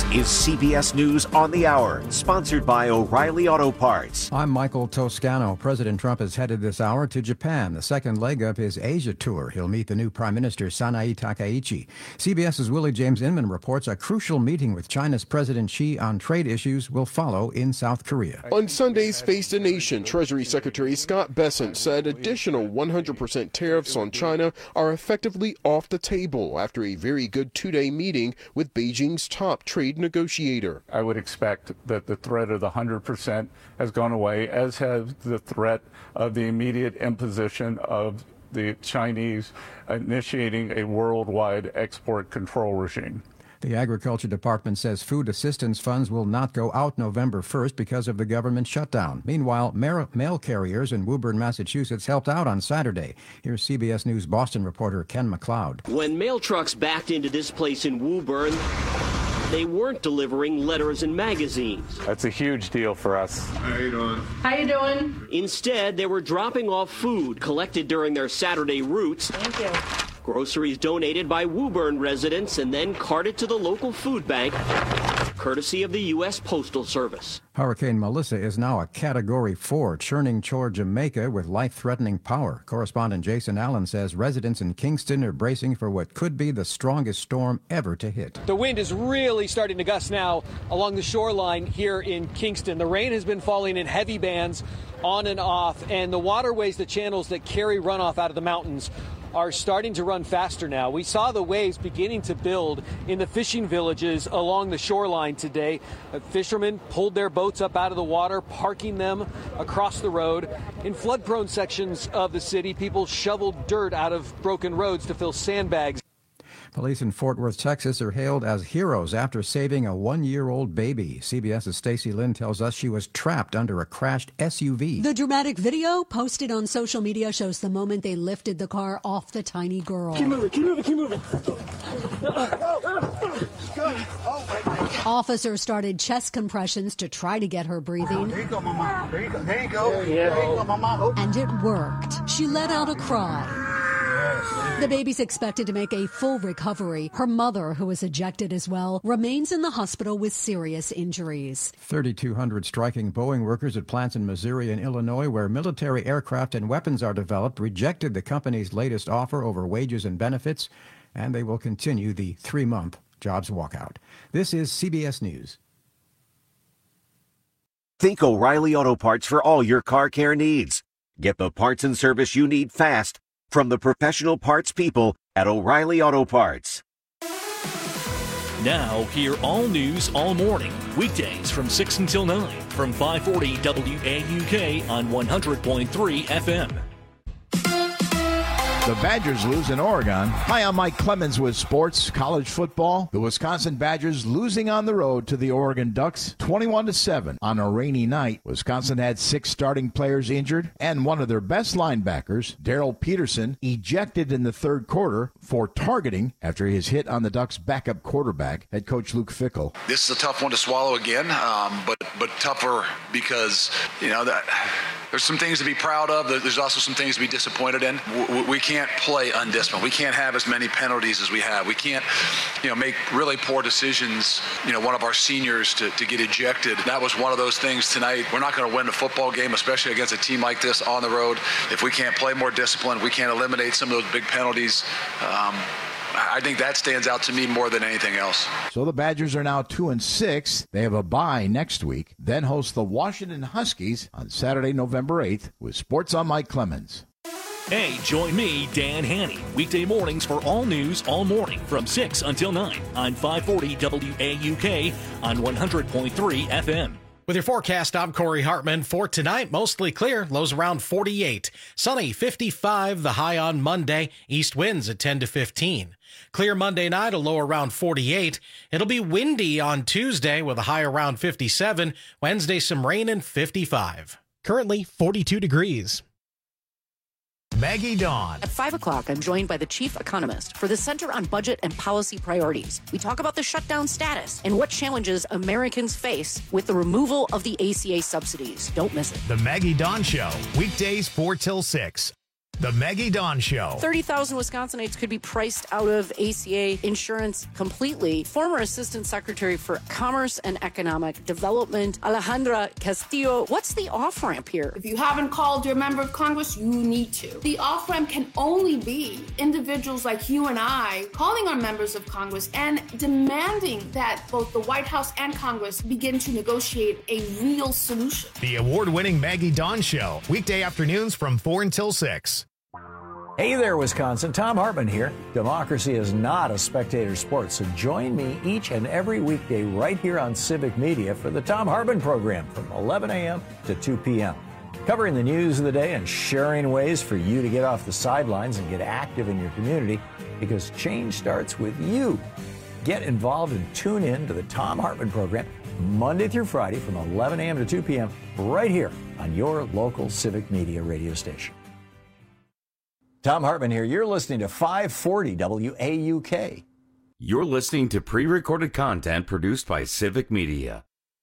is CBS News on the Hour, sponsored by O'Reilly Auto Parts. I'm Michael Toscano. President Trump is headed this hour to Japan, the second leg of his Asia tour. He'll meet the new Prime Minister Sanae Takaichi. CBS's Willie James Inman reports a crucial meeting with China's President Xi on trade issues will follow in South Korea. On Sunday's Face the Nation, Treasury Secretary Scott Bessent said additional 100% tariffs on China are effectively off the table after a very good two-day meeting with Beijing's top trade negotiator. I would expect that the threat of the 100% has gone away, as has the threat of the immediate imposition of the Chinese initiating a worldwide export control regime. The Agriculture Department says food assistance funds will not go out November 1st because of the government shutdown. Meanwhile, mail carriers in Woburn, Massachusetts helped out on Saturday. Here's CBS News Boston reporter Ken McLeod. When mail trucks backed into this place in Woburn, they weren't delivering letters and magazines. That's a huge deal for us. How you doing? How you doing? Instead, they were dropping off food collected during their Saturday routes. Thank you. Groceries donated by Woburn residents and then carted to the local food bank, courtesy of the U.S. Postal Service. Hurricane Melissa is now a Category 4, churning toward Jamaica with life-threatening power. Correspondent Jason Allen says residents in Kingston are bracing for what could be the strongest storm ever to hit. The wind is really starting to gust now along the shoreline here in Kingston. The rain has been falling in heavy bands on and off, and the waterways, the channels that carry runoff out of the mountains, are starting to run faster now. We saw the waves beginning to build in the fishing villages along the shoreline today. Fishermen pulled their boats up out of the water, parking them across the road. In flood-prone sections of the city, people shoveled dirt out of broken roads to fill sandbags. Police in Fort Worth, Texas are hailed as heroes after saving a one-year-old baby. CBS's Stacey Lynn tells us she was trapped under a crashed SUV. The dramatic video posted on social media shows the moment they lifted the car off the tiny girl. Keep moving, keep moving, keep moving. Officers started chest compressions to try to get her breathing. There you go, Mama. There you go, there you go. There you go, Mama. And it worked. She let out a cry. The baby's expected to make a full recovery. Her mother, who was ejected as well, remains in the hospital with serious injuries. 3,200 striking Boeing workers at plants in Missouri and Illinois where military aircraft and weapons are developed rejected the company's latest offer over wages and benefits, and they will continue the 3-month jobs walkout. This is CBS News. Think O'Reilly Auto Parts for all your car care needs. Get the parts and service you need fast from the professional parts people at O'Reilly Auto Parts. Now, hear all news all morning, weekdays from 6 until 9 from 540 WAUK on 100.3 FM. The Badgers lose in Oregon. Hi, I'm Mike Clemens with sports, college football. The Wisconsin Badgers losing on the road to the Oregon Ducks 21-7 on a rainy night. Wisconsin had 6 starting players injured and one of their best linebackers, Darrell Peterson, ejected in the third quarter for targeting after his hit on the Ducks' backup quarterback, head coach Luke Fickell. This is a tough one to swallow again, but tougher because, that there's some things to be proud of. There's also some things to be disappointed in. We can't play undisciplined. We can't have as many penalties as we have. We can't, make really poor decisions. One of our seniors to get ejected. That was one of those things tonight. We're not going to win the football game, especially against a team like this on the road, if we can't play more disciplined. We can't eliminate some of those big penalties. I think that stands out to me more than anything else. So the Badgers are now 2-6. They have a bye next week, then host the Washington Huskies on Saturday, November 8th with Sports on Mike Clemens. Hey, join me, Dan Haney, weekday mornings for all news all morning from 6 until 9 on 540 WAUK on 100.3 FM. With your forecast, I'm Corey Hartman. For tonight, mostly clear, lows around 48. Sunny, 55, the high on Monday. East winds at 10 to 15. Clear Monday night, a low around 48. It'll be windy on Tuesday with a high around 57. Wednesday, some rain and 55. Currently, 42 degrees. Maggie Dawn. At 5 o'clock, I'm joined by the chief economist for the Center on Budget and Policy Priorities. We talk about the shutdown status and what challenges Americans face with the removal of the ACA subsidies. Don't miss it. The Maggie Dawn Show, weekdays 4 till 6. The Maggie Dawn Show. 30,000 Wisconsinites could be priced out of ACA insurance completely. Former Assistant Secretary for Commerce and Economic Development, Alejandra Castillo. What's the off-ramp here? If you haven't called your member of Congress, you need to. The off-ramp can only be individuals like you and I calling on members of Congress and demanding that both the White House and Congress begin to negotiate a real solution. The award-winning Maggie Dawn Show. Weekday afternoons from 4 until 6. Hey there, Wisconsin. Tom Hartman here. Democracy is not a spectator sport, so join me each and every weekday right here on Civic Media for the Tom Hartman program from 11 a.m. to 2 p.m. Covering the news of the day and sharing ways for you to get off the sidelines and get active in your community, because change starts with you. Get involved and tune in to the Tom Hartman program Monday through Friday from 11 a.m. to 2 p.m. right here on your local Civic Media radio station. Tom Hartman here. You're listening to 540 WAUK. You're listening to pre-recorded content produced by Civic Media.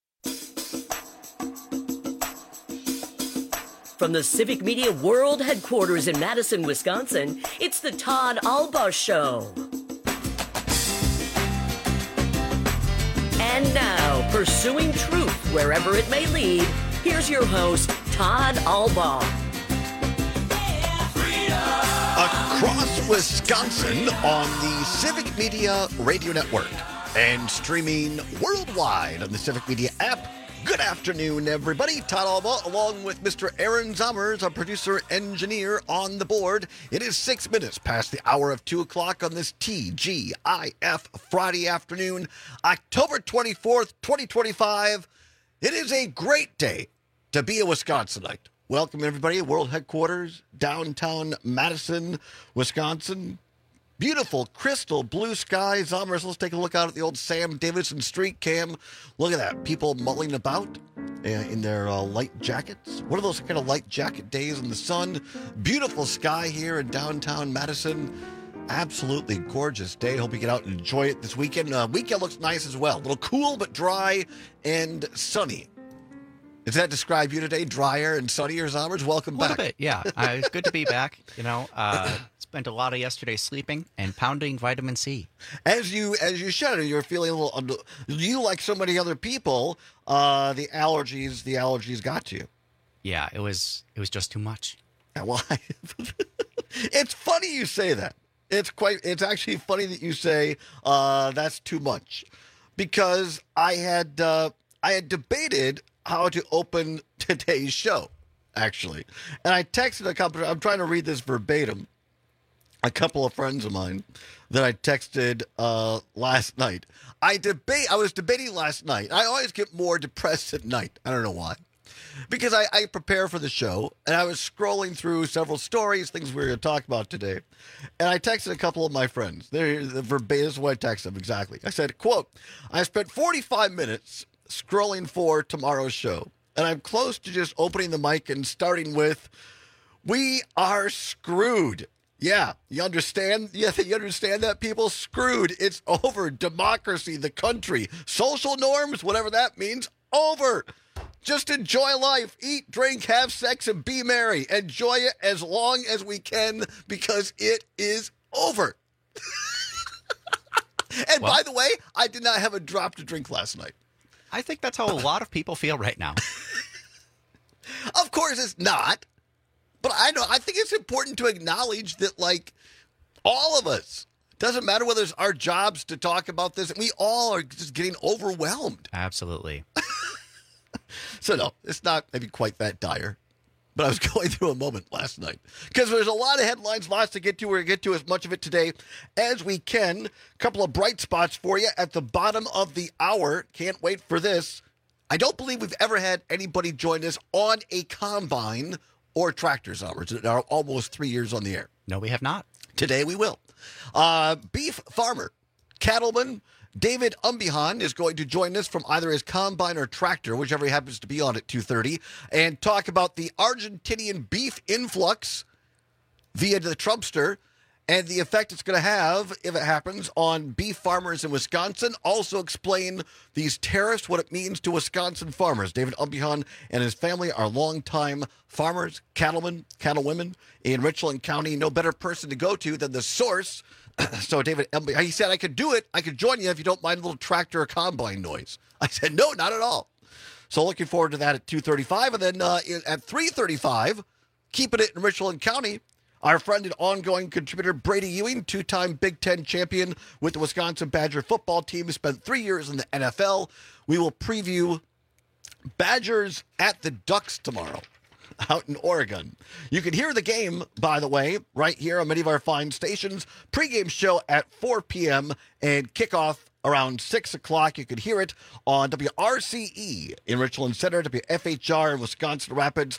From the Civic Media World Headquarters in Madison, Wisconsin, it's the Todd Albaugh Show. And now, pursuing truth wherever it may lead, here's your host, Todd Albaugh. Across Wisconsin on the Civic Media Radio Network and streaming worldwide on the Civic Media app. Good afternoon, everybody. Todd Albaugh, along with Mr. Aaron Zommers, our producer engineer on the board. It is 6 minutes past the hour of 2 o'clock on this TGIF Friday afternoon, October 24th, 2025. It is a great day to be a Wisconsinite. Welcome, everybody, World Headquarters, downtown Madison, Wisconsin. Beautiful, crystal blue sky. Zommers, let's take a look out at the old Sam Davidson street cam. Look at that. People mulling about in their light jackets. One of those kind of light jacket days in the sun. Beautiful sky here in downtown Madison. Absolutely gorgeous day. Hope you get out and enjoy it this weekend. Weekend looks nice as well. A little cool but dry and sunny. Does that describe you today? Drier and sunnier, Zommers? Welcome back. A little bit, yeah. It's good to be back. You know, spent a lot of yesterday sleeping and pounding vitamin C. As you should, you're feeling a little. You, like so many other people, the allergies got you. Yeah, it was just too much. Why? It's funny you say that. It's actually funny that you say that's too much, because I had debated how to open today's show, actually. And I texted a couple, I'm trying to read this verbatim, a couple of friends of mine that I texted last night. I was debating last night. I always get more depressed at night. I don't know why. Because I prepare for the show, and I was scrolling through several stories, things we were going to talk about today. And I texted a couple of my friends. The verbatim is what I texted them exactly. I said, quote, I spent 45 minutes scrolling for tomorrow's show, and I'm close to just opening the mic and starting with, we are screwed. Yeah, you understand? Yeah, you understand that, people? Screwed. It's over. Democracy, the country, social norms, whatever that means, over. Just enjoy life. Eat, drink, have sex, and be merry. Enjoy it as long as we can, because it is over. And by the way, I did not have a drop to drink last night. I think that's how a lot of people feel right now. Of course it's not. But I think it's important to acknowledge that, like, all of us, doesn't matter whether it's our jobs to talk about this, we all are just getting overwhelmed. Absolutely. So no, it's not maybe quite that dire. But I was going through a moment last night, because there's a lot of headlines, lots to get to. We're going to get to as much of it today as we can. A couple of bright spots for you at the bottom of the hour. Can't wait for this. I don't believe we've ever had anybody join us on a combine or tractor, Zommers, in our almost 3 years on the air. No, we have not. Today we will. Beef farmer, cattleman, David Umbihan is going to join us from either his combine or tractor, whichever he happens to be on at 2:30, and talk about the Argentinian beef influx via the Trumpster and the effect it's going to have, if it happens, on beef farmers in Wisconsin. Also explain these tariffs, what it means to Wisconsin farmers. David Umbihan and his family are longtime farmers, cattlemen, cattlewomen in Richland County. No better person to go to than the source. So David Umbihan, he said, I could do it. I could join you if you don't mind a little tractor or combine noise. I said, no, not at all. So looking forward to that at 2:35. And then at 3:35, keeping it in Richland County, our friend and ongoing contributor Brady Ewing, two-time Big Ten champion with the Wisconsin Badger football team, spent 3 years in the NFL. We will preview Badgers at the Ducks tomorrow out in Oregon. You can hear the game, by the way, right here on many of our fine stations. Pre-game show at 4 p.m. and kickoff around 6 o'clock. You can hear it on WRCE in Richland Center, WFHR in Wisconsin Rapids,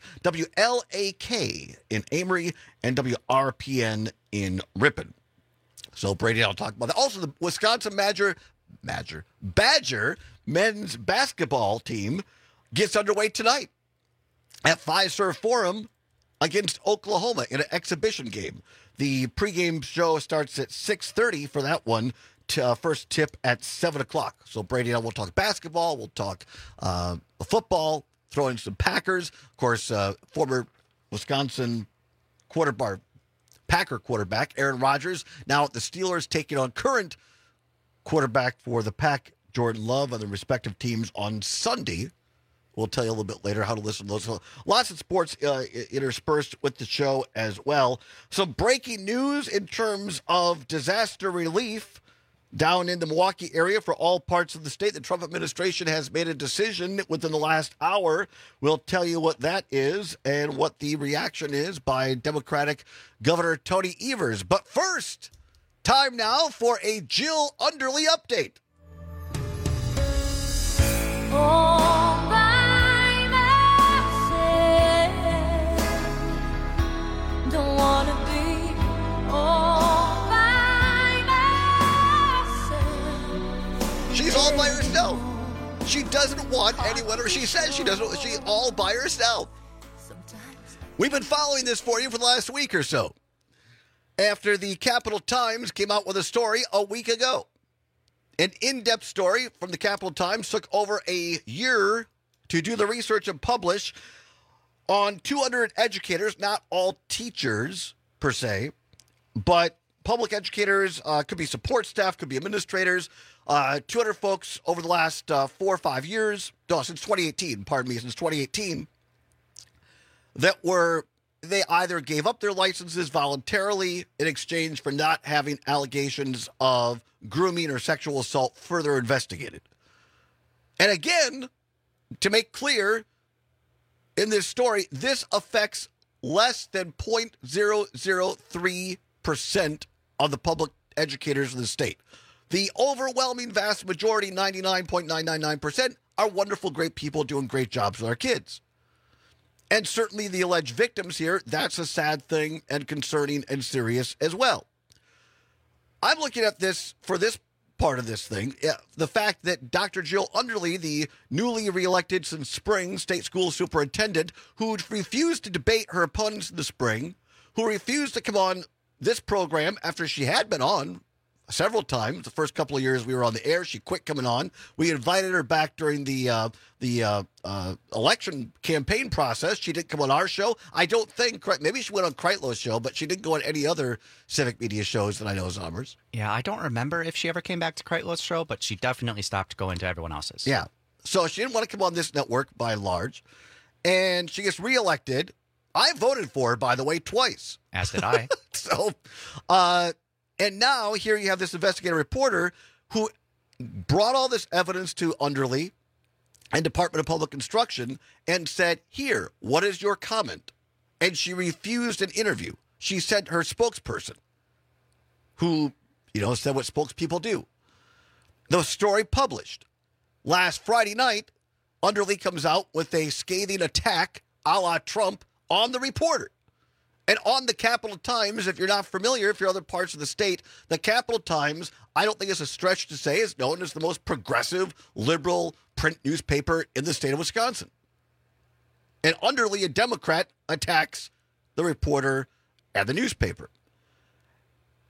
WLAK in Amory, and WRPN in Ripon. So Brady and I'll talk about that. Also, the Wisconsin Badger men's basketball team gets underway tonight at Fiserv Forum against Oklahoma in an exhibition game. The pregame show starts at 6:30 for that one. First tip at 7 o'clock. So Brady and I will talk basketball. We'll talk football, throw in some Packers. Of course, former Wisconsin Packer quarterback Aaron Rodgers, now at the Steelers, taking on current quarterback for the Pack, Jordan Love, on the respective teams on Sunday. We'll tell you a little bit later how to listen to those. So lots of sports interspersed with the show as well. Some breaking news in terms of disaster relief down in the Milwaukee area for all parts of the state. The Trump administration has made a decision within the last hour. We'll tell you what that is and what the reaction is by Democratic Governor Tony Evers. But first, time now for a Jill Underly update. All by myself, don't want to be all by myself. She's all by herself. She doesn't want anyone, or she says she doesn't. She's all by herself. We've been following this for you for the last week or so. After the Capital Times came out with a story a week ago. An in-depth story from the Capital Times took over a year to do the research and publish on 200 educators, not all teachers per se, but public educators, could be support staff, could be administrators, 200 folks over the last 4 or 5 years, since 2018, that they either gave up their licenses voluntarily in exchange for not having allegations of grooming or sexual assault further investigated. And again, to make clear in this story, this affects less than 0.003% of the public educators in the state. The overwhelming vast majority, 99.999%, are wonderful, great people doing great jobs with our kids. And certainly the alleged victims here, that's a sad thing and concerning and serious as well. I'm looking at this for this part of this thing, the fact that Dr. Jill Underly, the newly reelected since spring state school superintendent, who refused to debate her opponents in the spring, who refused to come on this program after she had been on several times. The first couple of years we were on the air, she quit coming on. We invited her back during the election campaign process. She didn't come on our show. I don't think, maybe she went on Kreitlow's show, but she didn't go on any other civic media shows that I know is ours. Yeah, I don't remember if she ever came back to Kreitlow's show, but she definitely stopped going to everyone else's. Yeah. So she didn't want to come on this network by and large. And she gets reelected. I voted for her, by the way, twice. As did I. And now here you have this investigative reporter who brought all this evidence to Underly and Department of Public Instruction and said, here, what is your comment? And she refused an interview. She sent her spokesperson who, said what spokespeople do. The story published. Last Friday night, Underly comes out with a scathing attack a la Trump on the reporter. And on the Capital Times, if you're not familiar, if you're other parts of the state, the Capital Times, I don't think it's a stretch to say, is known as the most progressive, liberal print newspaper in the state of Wisconsin. And Underly, a Democrat, attacks the reporter and the newspaper.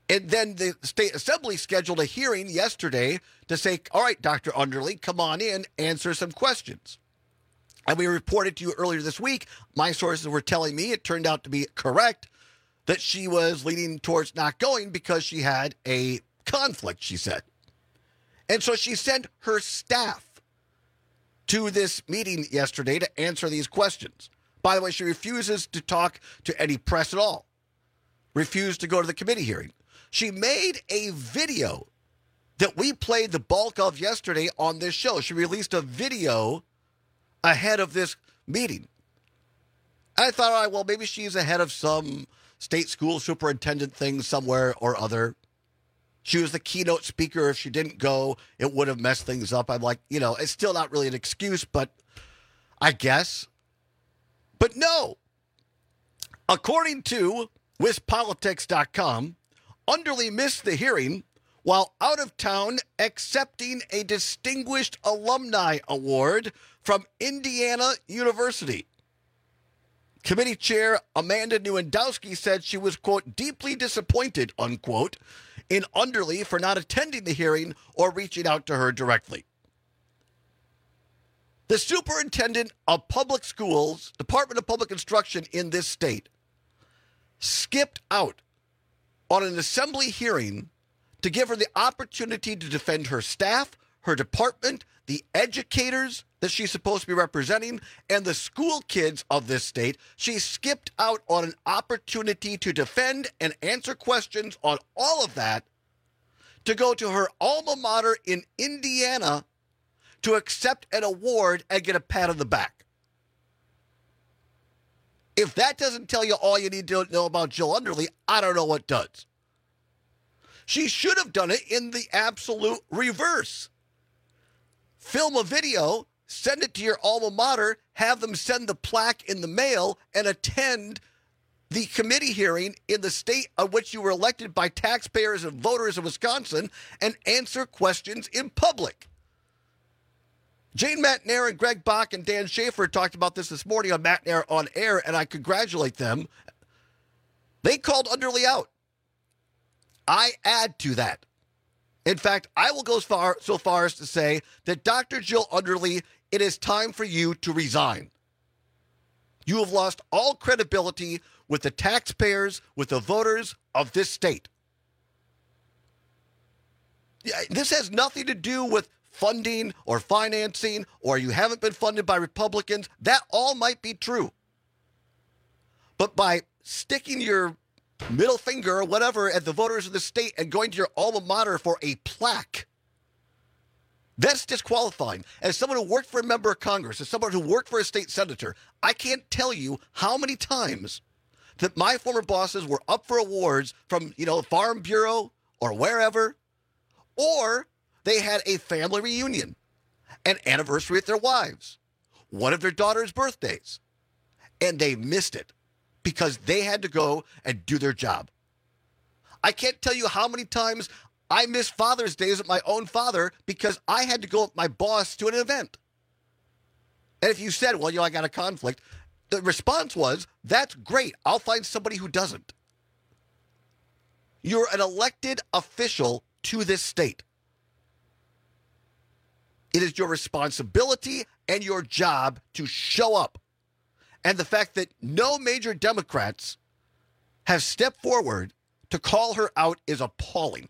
And then the State Assembly scheduled a hearing yesterday to say, all right, Dr. Underly, come on in, answer some questions. And we reported to you earlier this week, my sources were telling me it turned out to be correct, that she was leaning towards not going because she had a conflict, she said. And so she sent her staff to this meeting yesterday to answer these questions. By the way, she refuses to talk to any press at all. Refused to go to the committee hearing. She made a video that we played the bulk of yesterday on this show. She released a video ahead of this meeting. I thought, all right, well, maybe she's ahead of some state school superintendent thing somewhere or other. She was the keynote speaker. If she didn't go, it would have messed things up. I'm like, it's still not really an excuse, but I guess. But no. According to WisPolitics.com, Underly missed the hearing while out of town accepting a Distinguished Alumni Award from Indiana University. Committee Chair Amanda Newandowski said she was, quote, deeply disappointed, unquote, in Underly for not attending the hearing or reaching out to her directly. The superintendent of public schools, Department of Public Instruction in this state, skipped out on an assembly hearing to give her the opportunity to defend her staff, her department, the educators that she's supposed to be representing, and the school kids of this state. She skipped out on an opportunity to defend and answer questions on all of that to go to her alma mater in Indiana to accept an award and get a pat on the back. If that doesn't tell you all you need to know about Jill Underly, I don't know what does. She should have done it in the absolute reverse. Film a video, send it to your alma mater, have them send the plaque in the mail, and attend the committee hearing in the state on which you were elected by taxpayers and voters of Wisconsin, and answer questions in public. Jane Matnair and Greg Bach and Dan Schaefer talked about this morning on Matnair on Air, and I congratulate them. They called Underly out. I add to that. In fact, I will go so far as to say that Dr. Jill Underly, it is time for you to resign. You have lost all credibility with the taxpayers, with the voters of this state. This has nothing to do with funding or financing, or you haven't been funded by Republicans. That all might be true. But by sticking your middle finger or whatever at the voters of the state and going to your alma mater for a plaque, that's disqualifying. As someone who worked for a member of Congress, as someone who worked for a state senator, I can't tell you how many times that my former bosses were up for awards from, Farm Bureau or wherever, or they had a family reunion, an anniversary with their wives, one of their daughter's birthdays, and they missed it because they had to go and do their job. I can't tell you how many times I missed Father's Days with my own father because I had to go with my boss to an event. And if you said, well, I got a conflict, the response was, that's great. I'll find somebody who doesn't. You're an elected official to this state. It is your responsibility and your job to show up. And the fact that no major Democrats have stepped forward to call her out is appalling.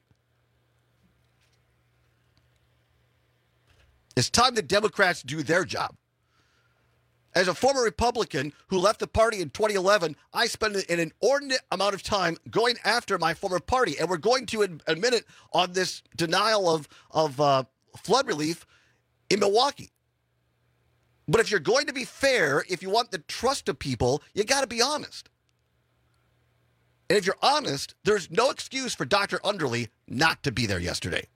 It's time the Democrats do their job. As a former Republican who left the party in 2011, I spent an inordinate amount of time going after my former party. And we're going to, in a minute, on this denial of flood relief in Milwaukee. But if you're going to be fair, if you want the trust of people, you got to be honest. And if you're honest, there's no excuse for Dr. Underly not to be there yesterday.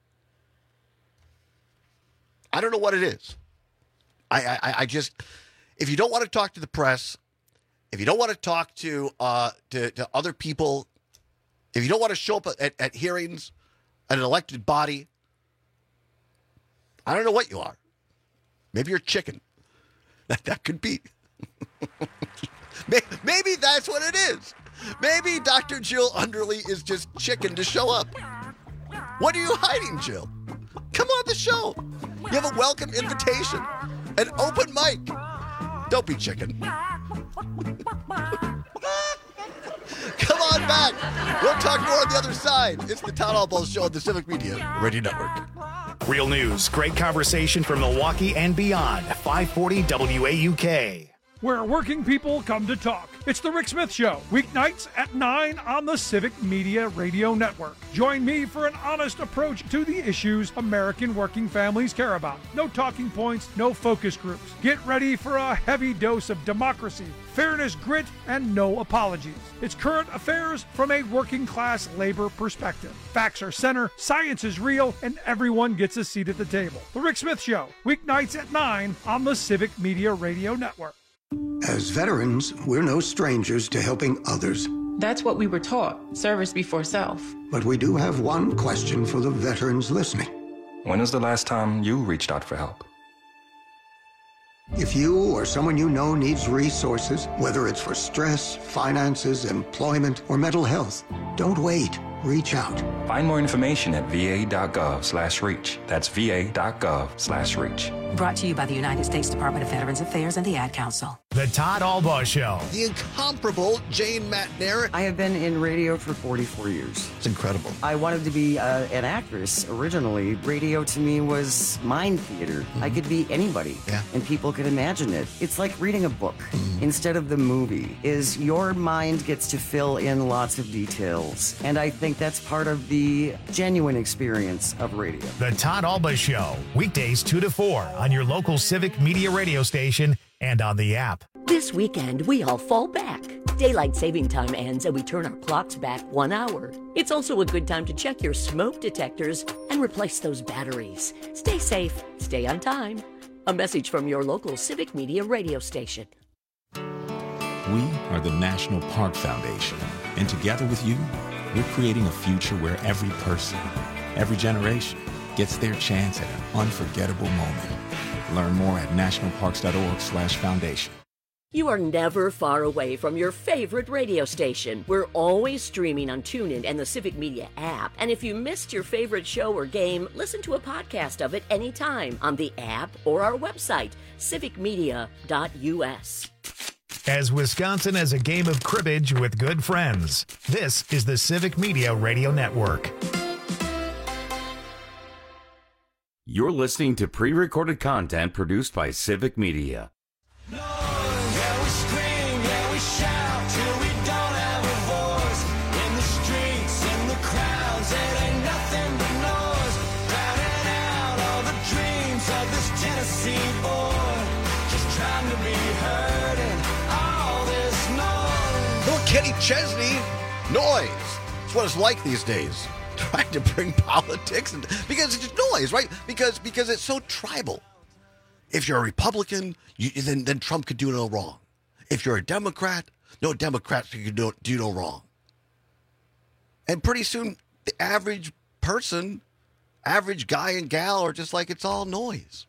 I don't know what it is. I just, if you don't want to talk to the press, if you don't want to talk to other people, if you don't want to show up at hearings, at an elected body, I don't know what you are. Maybe you're chicken. That could be. Maybe that's what it is. Maybe Dr. Jill Underly is just chicken to show up. What are you hiding, Jill? Come on the show. You have a welcome invitation, an open mic. Don't be chicken. Come on back. We'll talk more on the other side. It's the Todd Albaugh Show on the Civic Media Radio Network. Real news, great conversation from Milwaukee and beyond. 540 WAUK. Where working people come to talk. It's the Rick Smith Show, weeknights at 9 on the Civic Media Radio Network. Join me for an honest approach to the issues American working families care about. No talking points, no focus groups. Get ready for a heavy dose of democracy, fairness, grit, and no apologies. It's current affairs from a working class labor perspective. Facts are center, science is real, and everyone gets a seat at the table. The Rick Smith Show, weeknights at 9 on the Civic Media Radio Network. As veterans, we're no strangers to helping others. That's what we were taught, service before self. But we do have one question for the veterans listening. When was the last time you reached out for help? If you or someone you know needs resources, whether it's for stress, finances, employment, or mental health, don't wait. Reach out. Find more information at va.gov/reach. That's va.gov/reach. Brought to you by the United States Department of Veterans Affairs and the Ad Council. The Todd Albaugh Show. The incomparable Jane Matnair. I have been in radio for 44 years. It's incredible. I wanted to be an actress originally. Radio to me was mind theater. Mm-hmm. I could be anybody, and people could imagine it. It's like reading a book instead of the movie. Is your mind gets to fill in lots of details, and I think that's part of the genuine experience of radio. The Todd Albaugh Show, weekdays 2 to 4 on your local Civic Media radio station and on the app. This weekend, we all fall back. Daylight saving time ends and we turn our clocks back 1 hour. It's also a good time to check your smoke detectors and replace those batteries. Stay safe, stay on time. A message from your local Civic Media radio station. We are the National Park Foundation, and together with you, we're creating a future where every person, every generation, gets their chance at an unforgettable moment. Learn more at nationalparks.org/foundation. You are never far away from your favorite radio station. We're always streaming on TuneIn and the Civic Media app. And if you missed your favorite show or game, listen to a podcast of it anytime on the app or our website, civicmedia.us. As Wisconsin has a game of cribbage with good friends, this is the Civic Media Radio Network. You're listening to pre-recorded content produced by Civic Media. Kenny Chesney, noise. It's what it's like these days. Trying to bring politics in, because it's just noise, right? Because it's so tribal. If you're a Republican, then Trump could do no wrong. If you're a Democrat, no Democrat can do no wrong. And pretty soon, the average person, average guy and gal are just like, it's all noise.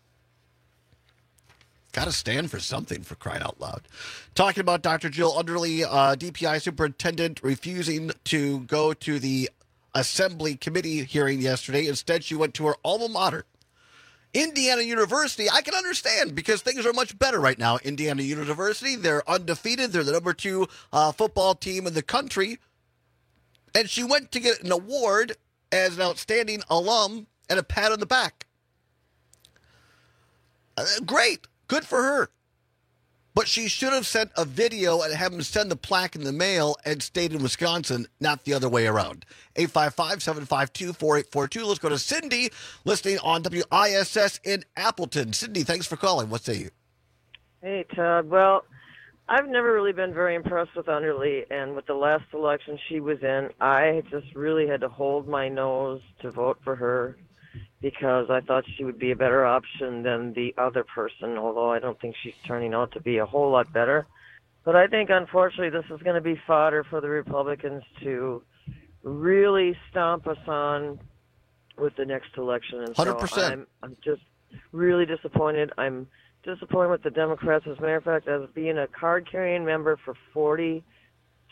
Got to stand for something, for crying out loud. Talking about Dr. Jill Underly, DPI superintendent, refusing to go to the assembly committee hearing yesterday. Instead, she went to her alma mater, Indiana University. I can understand, because things are much better right now. Indiana University, they're undefeated. They're the number 2 football team in the country. And she went to get an award as an outstanding alum and a pat on the back. Great. Good for her. But she should have sent a video and have him send the plaque in the mail and stayed in Wisconsin, not the other way around. 855-752-4842. Let's go to Cindy, listening on WISS in Appleton. Cindy, thanks for calling. What say you? Hey, Todd. Well, I've never really been very impressed with Underly, and with the last election she was in, I just really had to hold my nose to vote for her, because I thought she would be a better option than the other person, although I don't think she's turning out to be a whole lot better. But I think, unfortunately, this is going to be fodder for the Republicans to really stomp us on with the next election. And 100%. So I'm just really disappointed. I'm disappointed with the Democrats. As a matter of fact, as being a card-carrying member for 40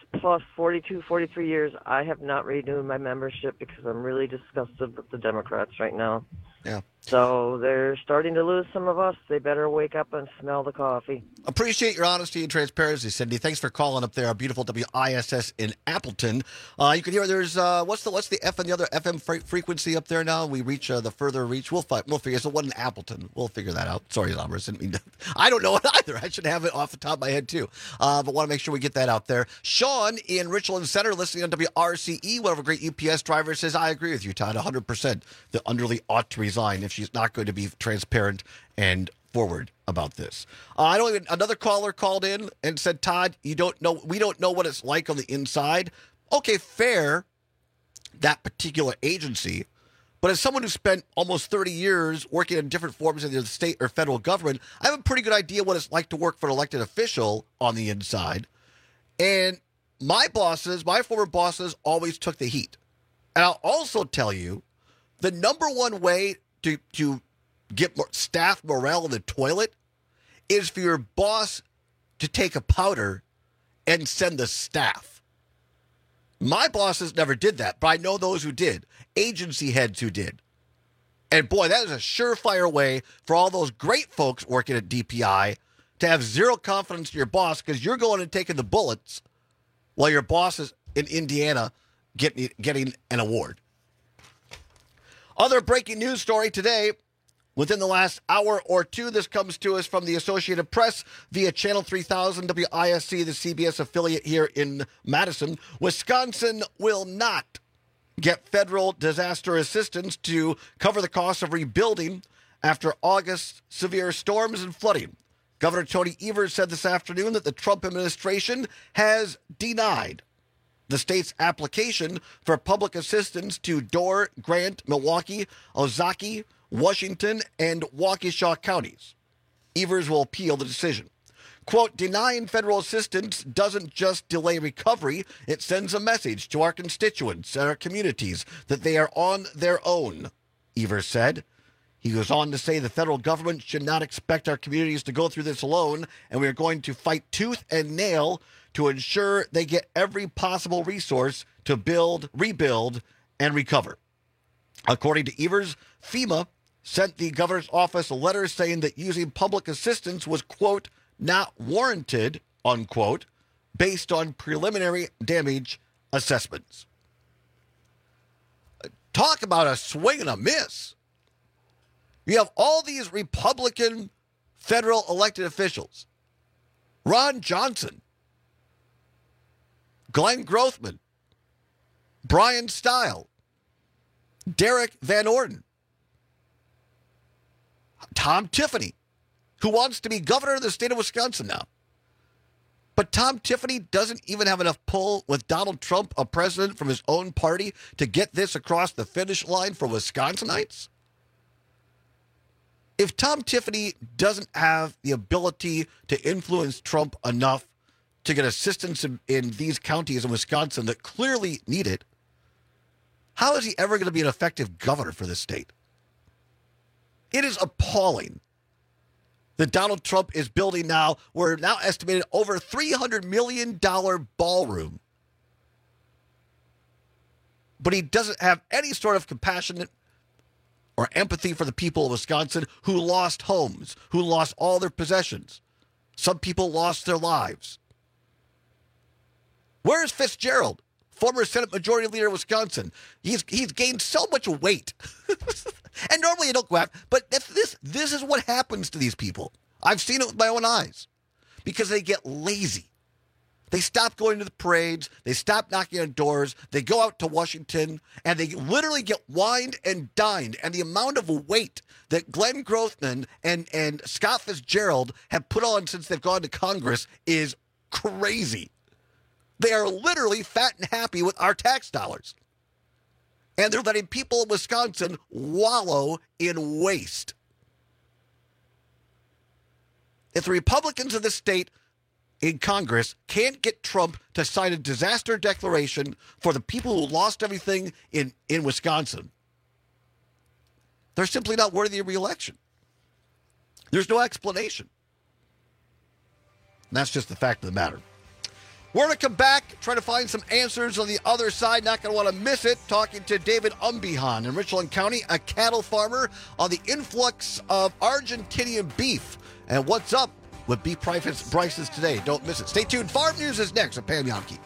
plus 42, 43 years, I have not renewed my membership because I'm really disgusted with the Democrats right now. Yeah. So they're starting to lose some of us. They better wake up and smell the coffee. Appreciate your honesty and transparency, Cindy. Thanks for calling up there, our beautiful WISS in Appleton. You can hear there's what's the F and the other FM frequency up there now? We reach the further reach. We'll figure. It's the one in Appleton. We'll figure that out. Sorry, Zombers. I don't know it either. I should have it off the top of my head too. But want to make sure we get that out there. Sean in Richland Center, listening on WRCE. One of our great UPS drivers says, "I agree with you, Todd, 100%. The Underly ought to resign if she's not going to be transparent and forward about this." Another caller called in and said, "Todd, we don't know what it's like on the inside." Okay, fair, that particular agency, but as someone who spent almost 30 years working in different forms of the state or federal government, I have a pretty good idea what it's like to work for an elected official on the inside. And my former bosses always took the heat. And I'll also tell you, the number one way to get staff morale in the toilet is for your boss to take a powder and send the staff. My bosses never did that, but I know those who did. Agency heads who did. And boy, that is a surefire way for all those great folks working at DPI to have zero confidence in your boss because you're going and taking the bullets while your boss is in Indiana getting an award. Other breaking news story today. Within the last hour or two, this comes to us from the Associated Press via Channel 3000 WISC, the CBS affiliate here in Madison. Wisconsin will not get federal disaster assistance to cover the cost of rebuilding after August's severe storms and flooding. Governor Tony Evers said this afternoon that the Trump administration has denied the state's application for public assistance to Door, Grant, Milwaukee, Ozaukee, Washington, and Waukesha counties. Evers will appeal the decision. Quote, denying federal assistance doesn't just delay recovery, it sends a message to our constituents and our communities that they are on their own, Evers said. He goes on to say the federal government should not expect our communities to go through this alone, and we are going to fight tooth and nail to ensure they get every possible resource to rebuild, and recover. According to Evers, FEMA sent the governor's office a letter saying that using public assistance was, quote, not warranted, unquote, based on preliminary damage assessments. Talk about a swing and a miss. You have all these Republican federal elected officials. Ron Johnson, Glenn Grothman, Brian Stile, Derek Van Orden, Tom Tiffany, who wants to be governor of the state of Wisconsin now. But Tom Tiffany doesn't even have enough pull with Donald Trump, a president from his own party, to get this across the finish line for Wisconsinites. If Tom Tiffany doesn't have the ability to influence Trump enough to get assistance in these counties in Wisconsin that clearly need it, how is he ever going to be an effective governor for this state? It is appalling that Donald Trump is building now, we're now estimated over $300 million ballroom. But he doesn't have any sort of compassion or empathy for the people of Wisconsin who lost homes, who lost all their possessions. Some people lost their lives. Where is Fitzgerald, former Senate Majority Leader of Wisconsin? He's gained so much weight. And normally you don't go out, but this is what happens to these people. I've seen it with my own eyes because they get lazy. They stop going to the parades. They stop knocking on doors. They go out to Washington, and they literally get wined and dined. And the amount of weight that Glenn Grothman and Scott Fitzgerald have put on since they've gone to Congress is crazy. They are literally fat and happy with our tax dollars. And they're letting people in Wisconsin wallow in waste. If the Republicans of the state in Congress can't get Trump to sign a disaster declaration for the people who lost everything in Wisconsin, they're simply not worthy of re-election. There's no explanation. And that's just the fact of the matter. We're going to come back, try to find some answers on the other side. Not going to want to miss it. Talking to David Umbihan in Richland County, a cattle farmer, on the influx of Argentinian beef and what's up with beef prices today. Don't miss it. Stay tuned. Farm News is next with Pam Yonke.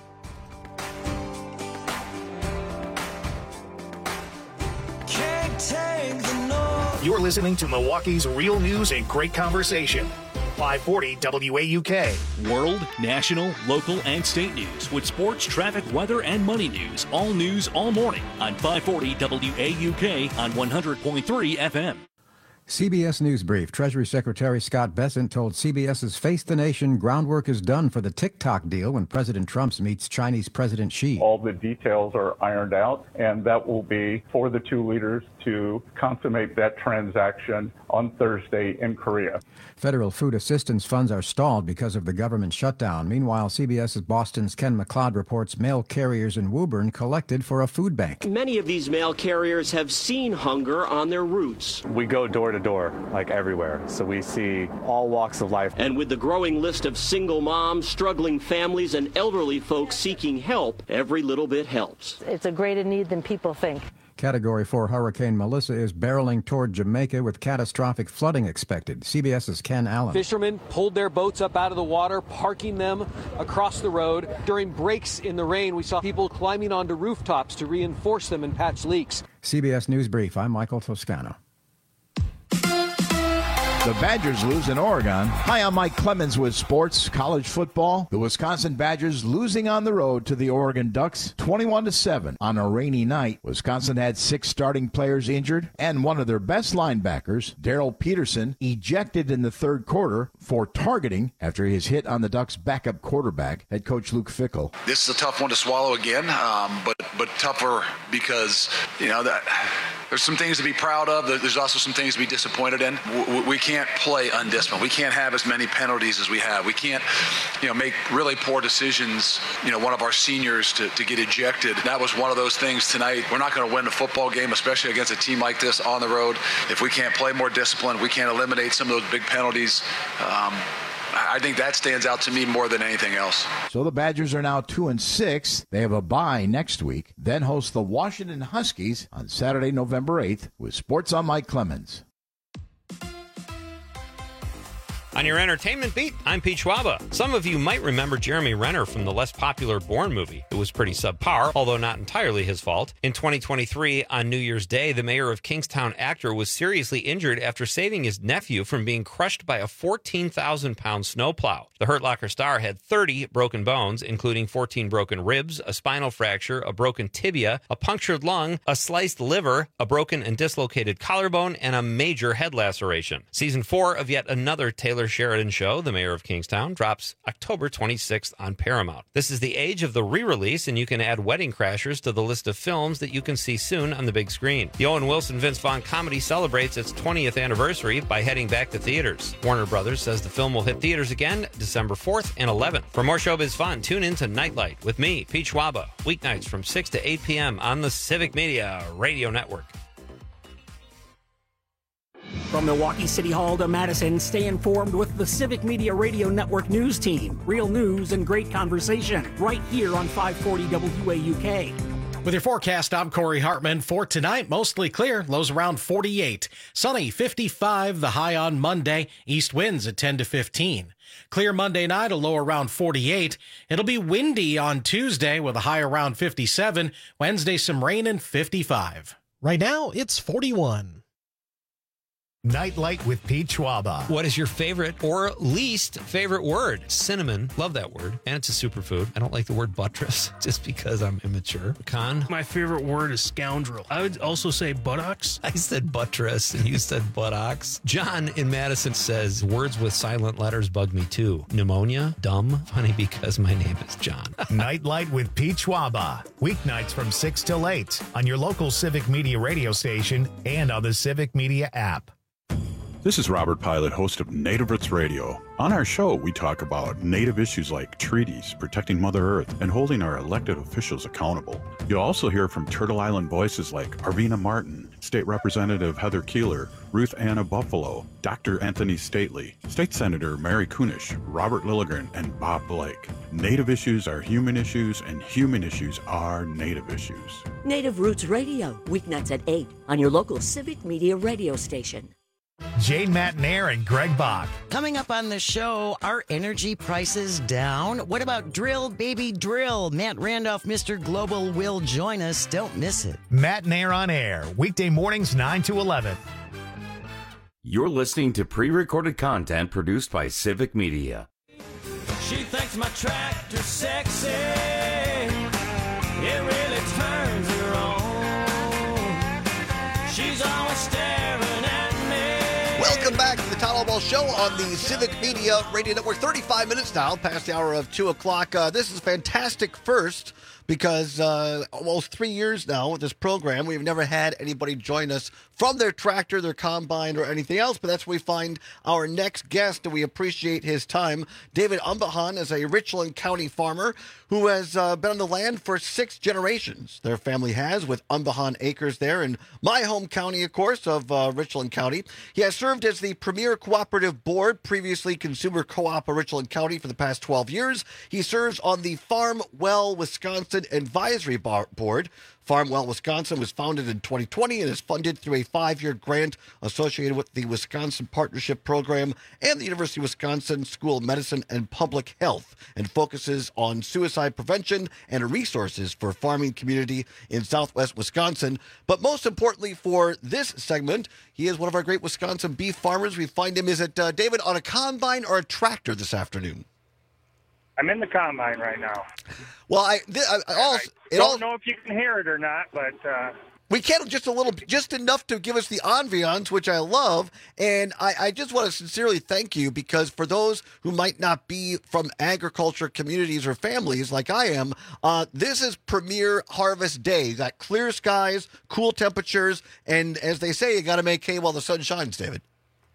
You're listening to Milwaukee's Real News and Great Conversation. 540 WAUK. World, national, local, and state news with sports, traffic, weather, and money news. All news, all morning on 540 WAUK on 100.3 FM. CBS News Brief. Treasury Secretary Scott Bessent told CBS's Face the Nation groundwork is done for the TikTok deal when President Trump meets Chinese President Xi. All the details are ironed out, and that will be for the two leaders to consummate that transaction on Thursday in Korea. Federal food assistance funds are stalled because of the government shutdown. Meanwhile, CBS's Boston's Ken McLeod reports mail carriers in Woburn collected for a food bank. Many of these mail carriers have seen hunger on their routes. We go door to door, like everywhere, so we see all walks of life. And with the growing list of single moms, struggling families, and elderly folks seeking help, every little bit helps. It's a greater need than people think. Category 4 Hurricane Melissa is barreling toward Jamaica with catastrophic flooding expected. CBS's Ken Allen. Fishermen pulled their boats up out of the water, parking them across the road. During breaks in the rain, we saw people climbing onto rooftops to reinforce them and patch leaks. CBS News Brief. I'm Michael Toscano. The Badgers lose in Oregon. Hi, I'm Mike Clemens with sports, college football. The Wisconsin Badgers losing on the road to the Oregon Ducks 21-7 on a rainy night. Wisconsin had 6 starting players injured and one of their best linebackers, Darrell Peterson, ejected in the third quarter for targeting after his hit on the Ducks' backup quarterback, head coach Luke Fickell. This is a tough one to swallow again, but tougher because, there's some things to be proud of. There's also some things to be disappointed in. We can't play undisciplined. We can't have as many penalties as we have. We can't, make really poor decisions. One of our seniors to get ejected. That was one of those things tonight. We're not going to win a football game, especially against a team like this on the road. If we can't play more disciplined, we can't eliminate some of those big penalties. I think that stands out to me more than anything else. So the Badgers are now 2-6. They have a bye next week, then host the Washington Huskies on Saturday, November 8th. With Sports, I'm Mike Clemens. On your entertainment beat, I'm Pete Schwaba. Some of you might remember Jeremy Renner from the less popular Bourne movie. It was pretty subpar, although not entirely his fault. In 2023, on New Year's Day, the mayor of Kingstown actor was seriously injured after saving his nephew from being crushed by a 14,000-pound snowplow. The Hurt Locker star had 30 broken bones, including 14 broken ribs, a spinal fracture, a broken tibia, a punctured lung, a sliced liver, a broken and dislocated collarbone, and a major head laceration. Season 4 of yet another Taylor Sheridan show, The Mayor of Kingstown, drops October 26th on Paramount. This is the age of the re-release, and you can add Wedding Crashers to the list of films that you can see soon on the big screen. The Owen Wilson Vince Vaughn comedy celebrates its 20th anniversary by heading back to theaters. Warner Brothers says the film will hit theaters again December 4th and 11th. For more showbiz fun, tune in to Nightlight with me, Pete Schwaba, weeknights from 6 to 8 p.m. on the Civic Media Radio Network. From Milwaukee City Hall to Madison, stay informed with the Civic Media Radio Network news team. Real news and great conversation right here on 540 WAUK. With your forecast, I'm Corey Hartman. For tonight, mostly clear, lows around 48. Sunny, 55, the high on Monday. East winds at 10 to 15. Clear Monday night, a low around 48. It'll be windy on Tuesday with a high around 57. Wednesday, some rain and 55. Right now, it's 41. Nightlight with Pete Schwaba. What is your favorite or least favorite word? Cinnamon. Love that word. And it's a superfood. I don't like the word buttress just because I'm immature. Con? My favorite word is scoundrel. I would also say buttocks. I said buttress and you said buttocks. John in Madison says words with silent letters bug me too. Pneumonia. Dumb. Funny because my name is John. Nightlight with Pete Schwaba. Weeknights from 6 till 8 on your local Civic Media radio station and on the Civic Media app. This is Robert Pilot, host of Native Roots Radio. On our show, we talk about Native issues like treaties, protecting Mother Earth, and holding our elected officials accountable. You'll also hear from Turtle Island voices like Arvina Martin, State Representative Heather Keeler, Ruth Anna Buffalo, Dr. Anthony Stately, State Senator Mary Kunish, Robert Lilligren, and Bob Blake. Native issues are human issues, and human issues are Native issues. Native Roots Radio, weeknights at 8 on your local Civic Media radio station. Jane Matnair and Greg Bach. Coming up on the show, are energy prices down? What about drill, baby, drill? Matt Randolph, Mr. Global, will join us. Don't miss it. Matnair on air, weekday mornings 9 to 11. You're listening to pre-recorded content produced by Civic Media. She thinks my tractor's sexy. It really turns her on. She's always staring at me. Welcome back to the Todd Ball Show on the Civic Media Radio Network. 35 minutes now, past the hour of 2 o'clock. This is a fantastic first because almost 3 years now with this program, we've never had anybody join us from their tractor, their combine, or anything else. But that's where we find our next guest, and we appreciate his time. David Umbahan is a Richland County farmer who has been on the land for 6 generations. Their family has, with Umbahan Acres there in my home county, of course, of Richland County. He has served as the Premier Cooperative Board, previously Consumer Co-op of Richland County, for the past 12 years. He serves on the Farm Well Wisconsin Advisory Board. Farmwell Wisconsin was founded in 2020 and is funded through a 5-year grant associated with the Wisconsin Partnership Program and the University of Wisconsin School of Medicine and Public Health, and focuses on suicide prevention and resources for farming community in southwest Wisconsin. But most importantly for this segment, he is one of our great Wisconsin beef farmers. We find him, is it David, on a combine or a tractor this afternoon? I'm in the combine right now. Well, I don't know if you can hear it or not, but we can just enough to give us the ambiance, which I love. And I just want to sincerely thank you, because for those who might not be from agriculture communities or families like I am, this is premier harvest day. You got clear skies, cool temperatures, and as they say, you got to make hay while the sun shines, David.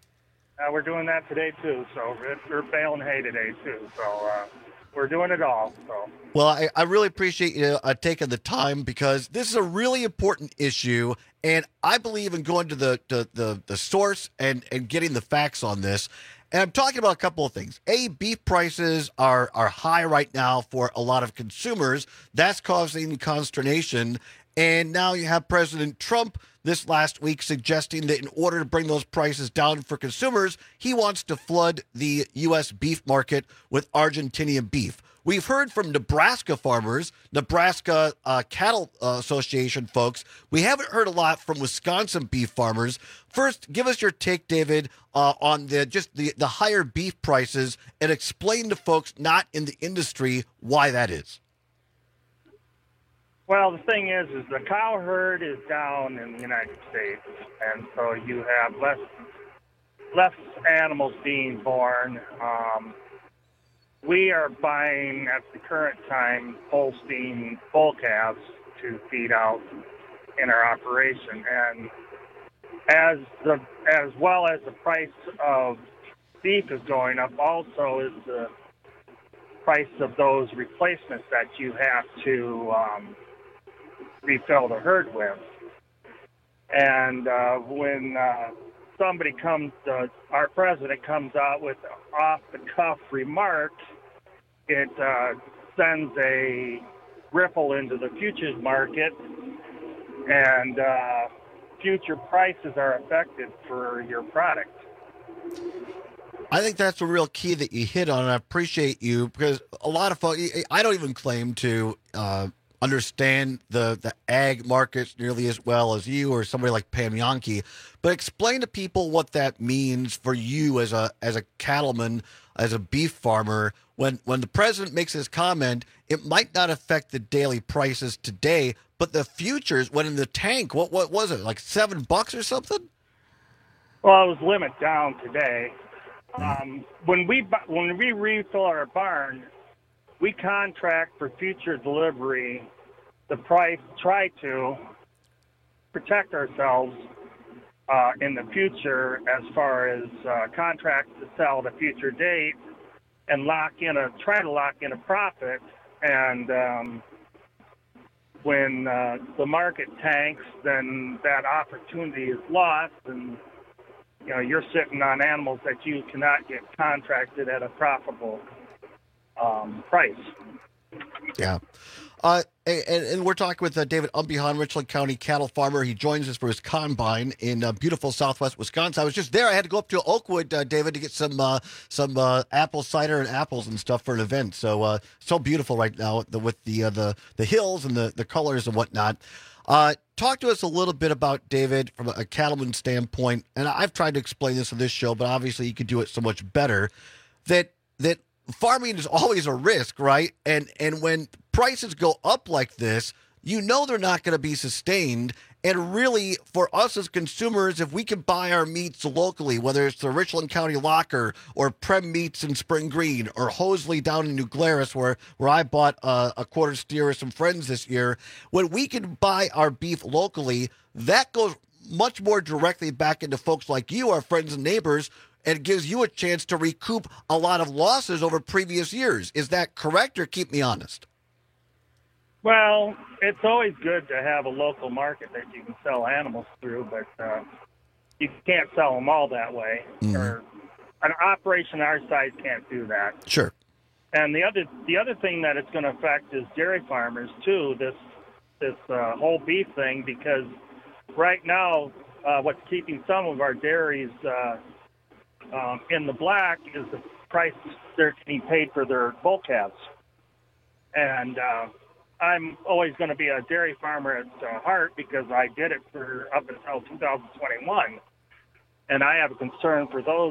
We're doing that today too. So we're baling hay today too. So we're doing it all. So. Well, I really appreciate you taking the time, because this is a really important issue, and I believe in going to the source and getting the facts on this. And I'm talking about a couple of things. Beef prices are high right now for a lot of consumers. That's causing consternation. And now you have President Trump this last week suggesting that in order to bring those prices down for consumers, he wants to flood the U.S. beef market with Argentinian beef. We've heard from Nebraska farmers, Nebraska Cattle Association folks. We haven't heard a lot from Wisconsin beef farmers. First, give us your take, David, on the higher beef prices, and explain to folks not in the industry why that is. Well, the thing is the cow herd is down in the United States, and so you have less animals being born. We are buying at the current time Holstein bull calves to feed out in our operation, and as well as the price of beef is going up, also is the price of those replacements that you have to refill the herd with. And when somebody our president comes out with off-the-cuff remark, it sends a ripple into the futures market, and future prices are affected for your product. I think that's a real key that you hit on, and I appreciate you, because a lot of folks, I don't even claim to understand the ag markets nearly as well as you or somebody like Pam Yonke, but explain to people what that means for you as a cattleman, as a beef farmer. When the president makes his comment, it might not affect the daily prices today, but the futures went in the tank. What was it, like $7 or something? Well, it was limit down today. When we refill our barn, we contract for future delivery. The price, try to protect ourselves in the future as far as contracts to sell at a future date and try to lock in a profit. And when the market tanks, then that opportunity is lost, and you're sitting on animals that you cannot get contracted at a profitable price. Yeah. And we're talking with David Umbihan, Richland County cattle farmer. He joins us for his combine in beautiful southwest Wisconsin. I was just there. I had to go up to Oakwood, David, to get some apple cider and apples and stuff for an event. So beautiful right now with the hills and the colors and whatnot. Talk to us a little bit about, David, from a cattleman standpoint, and I've tried to explain this on this show, but obviously you could do it so much better, that farming is always a risk, right? And when prices go up like this, they're not going to be sustained. And really, for us as consumers, if we can buy our meats locally, whether it's the Richland County Locker or Prem Meats in Spring Green or Hosley down in New Glarus, where I bought a quarter steer with some friends this year, when we can buy our beef locally, that goes much more directly back into folks like you, our friends and neighbors, and gives you a chance to recoup a lot of losses over previous years. Is that correct, or keep me honest? Well, it's always good to have a local market that you can sell animals through, but you can't sell them all that way. Or an operation our size can't do that. Sure. And the other thing that it's going to affect is dairy farmers too. This whole beef thing, because right now what's keeping some of our dairies in the black is the price they're getting paid for their bull calves. And I'm always going to be a dairy farmer at heart because I did it for up until 2021. And I have a concern for those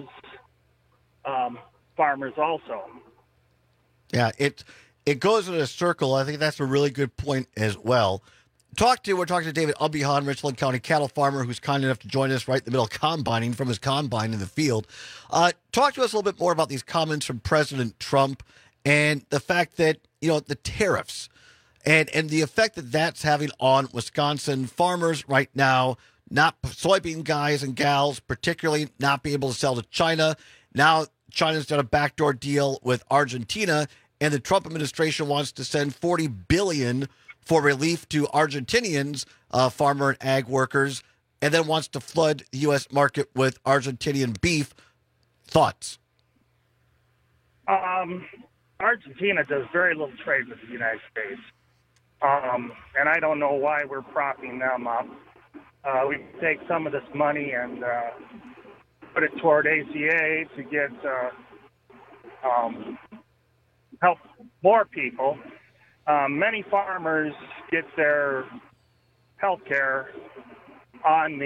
farmers also. Yeah, it goes in a circle. I think that's a really good point as well. We're talking to David Umbihan, Richland County cattle farmer, who's kind enough to join us right in the middle of combining from his combine in the field. Talk to us a little bit more about these comments from President Trump and the fact that, the tariffs and the effect that that's having on Wisconsin farmers right now, not soybean guys and gals, particularly not being able to sell to China. Now China's done a backdoor deal with Argentina, and the Trump administration wants to send $40 billion for relief to Argentinians, farmer and ag workers, and then wants to flood the U.S. market with Argentinian beef. Thoughts? Argentina does very little trade with the United States. And I don't know why we're propping them up. We take some of this money and put it toward ACA to get help more people. Many farmers get their health care on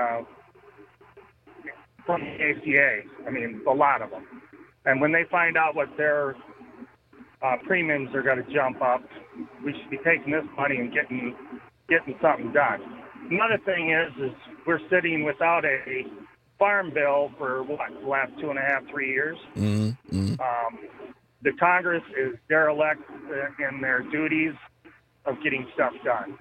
from the ACA. I mean, a lot of them. And when they find out what their premiums are going to jump up, we should be taking this money and getting something done. Another thing is we're sitting without a farm bill for the last 2.5, 3 years. Mm-hmm. The Congress is derelict in their duties of getting stuff done.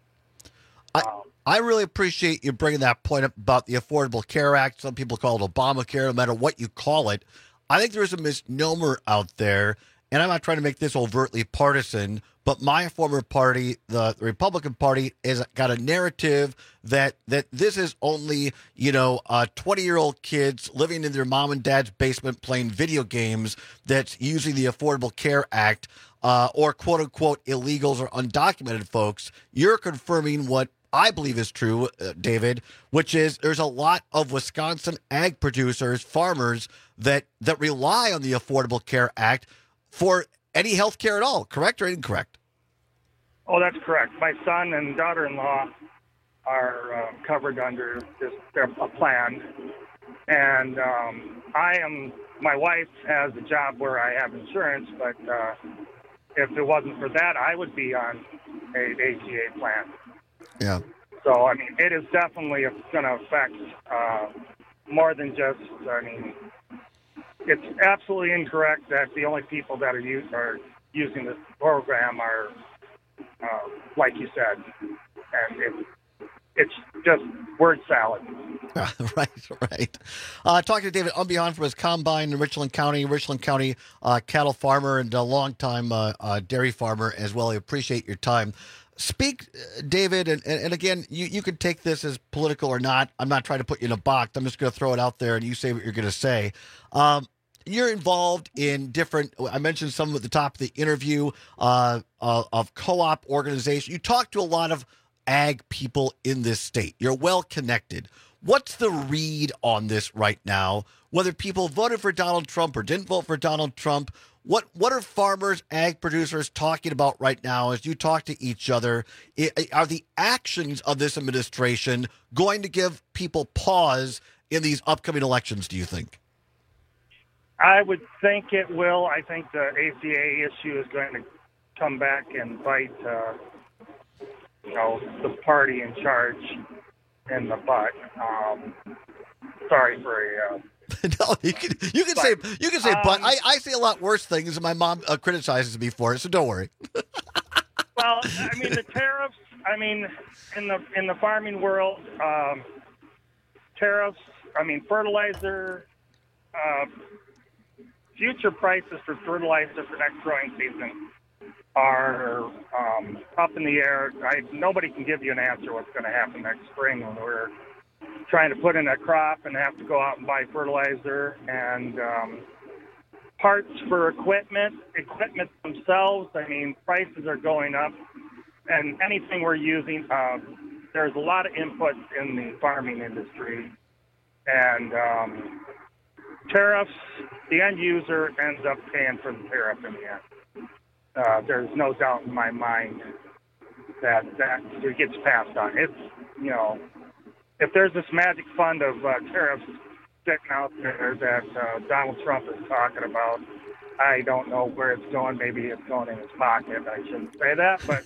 I really appreciate you bringing that point up about the Affordable Care Act. Some people call it Obamacare, no matter what you call it. I think there's a misnomer out there, and I'm not trying to make this overtly partisan, but my former party, the Republican Party, has got a narrative that this is only, 20-year-old kids living in their mom and dad's basement playing video games that's using the Affordable Care Act, or quote-unquote illegals or undocumented folks. You're confirming what I believe is true, David, which is there's a lot of Wisconsin ag producers, farmers, that rely on the Affordable Care Act for any health care at all, correct or incorrect? Oh, that's correct. My son and daughter-in-law are covered under a plan, and my wife has a job where I have insurance, but if it wasn't for that, I would be on an ACA plan. Yeah. So, I mean, it is definitely going to affect more than just, it's absolutely incorrect that the only people that are using this program are, like you said. And it's just word salad. Right. Talking to David Umbihan from his combine in Richland County cattle farmer and a longtime dairy farmer as well. I appreciate your time. Speak, David, and again, you can take this as political or not. I'm not trying to put you in a box. I'm just going to throw it out there, and you say what you're going to say. You're involved in different, I mentioned some at the top of the interview, of co-op organizations. You talk to a lot of ag people in this state. You're well connected. What's the read on this right now? Whether people voted for Donald Trump or didn't vote for Donald Trump, what are farmers, ag producers talking about right now as you talk to each other? Are the actions of this administration going to give people pause in these upcoming elections, do you think? I would think it will. I think the ACA issue is going to come back and bite, the party in charge in the butt. Sorry for a... No, you can say but. I say a lot worse things, and my mom criticizes me for it, so don't worry. Well, I mean, the tariffs, in the farming world, tariffs, fertilizer, future prices for fertilizer for next growing season are up in the air. Nobody can give you an answer what's going to happen next spring when we're trying to put in a crop and have to go out and buy fertilizer and parts for equipment themselves. Prices are going up, and anything we're using, there's a lot of inputs in the farming industry, and tariffs, the end user ends up paying for the tariff in the end. There's no doubt in my mind that it gets passed on. It's, if there's this magic fund of tariffs sitting out there that Donald Trump is talking about, I don't know where it's going. Maybe it's going in his pocket. I shouldn't say that, but...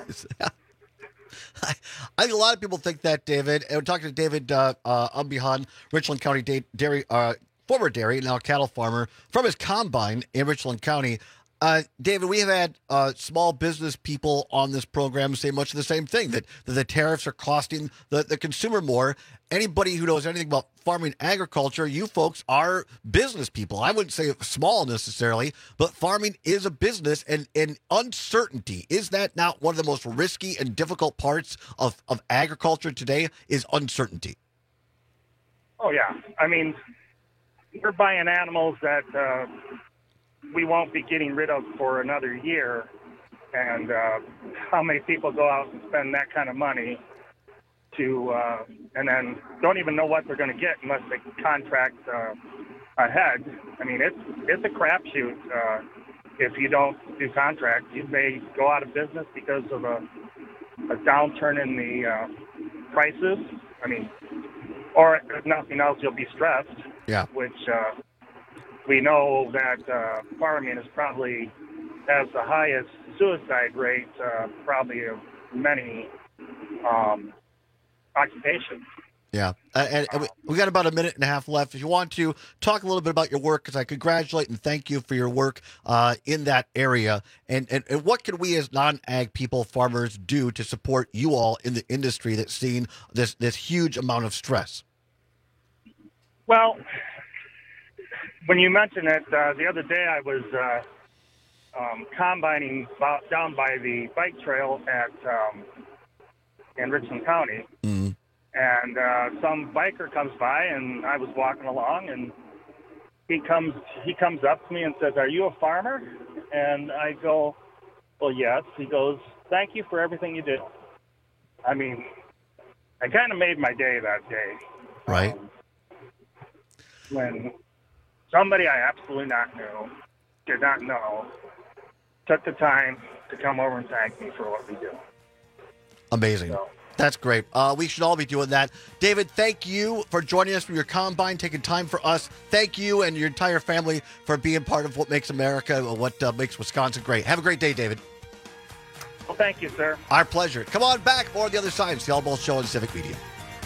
I think a lot of people think that, David. And we're talking to David Umbihan, Richland County dairy, former dairy, now cattle farmer, from his combine in Richland County. David, we have had small business people on this program say much of the same thing, that the tariffs are costing the consumer more. Anybody who knows anything about farming agriculture, you folks are business people. I wouldn't say small necessarily, but farming is a business, and uncertainty, is that not one of the most risky and difficult parts of agriculture today, is uncertainty? Oh, yeah. We're buying animals that we won't be getting rid of for another year, and how many people go out and spend that kind of money to and then don't even know what they're going to get unless they contract ahead. It's a crapshoot. If you don't do contracts, you may go out of business because of a downturn in the prices. Or if nothing else, you'll be stressed. Yeah. Which we know that farming is probably has the highest suicide rate, probably of many occupations. Yeah, and we got about a minute and a half left. If you want to talk a little bit about your work, because I congratulate and thank you for your work in that area, and what can we as non-ag people, farmers, do to support you all in the industry that's seeing this huge amount of stress? Well, when you mentioned it, the other day I was combining down by the bike trail in Richland County. Mm-hmm. And some biker comes by, and I was walking along, and he comes up to me and says, "Are you a farmer?" And I go, "Well, yes." He goes, "Thank you for everything you do." I kind of made my day that day. Right. When somebody I absolutely did not know, took the time to come over and thank me for what we do. Amazing. So, that's great. We should all be doing that. David, thank you for joining us from your combine, taking time for us. Thank you and your entire family for being part of what makes America, what makes Wisconsin great. Have a great day, David. Well, thank you, sir. Our pleasure. Come on back. More on the other side. It's the All Bowl Show on Civic Media.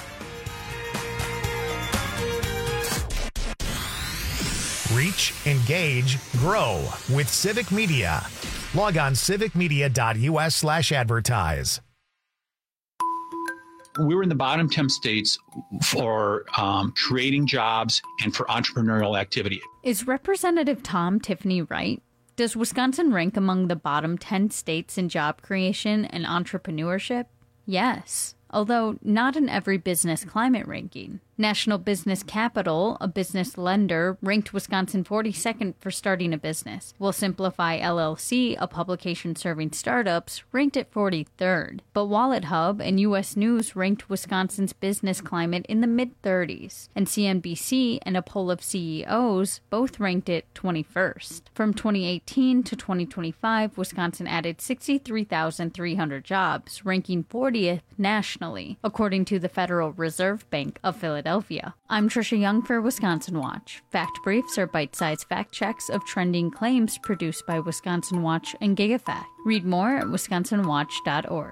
Reach, engage, grow with Civic Media. Log on civicmedia.us/advertise. we were in the bottom 10 states for creating jobs and for entrepreneurial activity. Is Representative Tom Tiffany right? Does Wisconsin rank among the bottom 10 states in job creation and entrepreneurship? Yes, although not in every business climate ranking. National Business Capital, a business lender, ranked Wisconsin 42nd for starting a business, while Simplify LLC, a publication serving startups, ranked it 43rd. But Wallet Hub and U.S. News ranked Wisconsin's business climate in the mid-30s, and CNBC and a poll of CEOs both ranked it 21st. From 2018 to 2025, Wisconsin added 63,300 jobs, ranking 40th nationally, according to the Federal Reserve Bank of Philadelphia. I'm Trisha Young for Wisconsin Watch. Fact Briefs are bite-sized fact checks of trending claims produced by Wisconsin Watch and GigaFact. Read more at wisconsinwatch.org.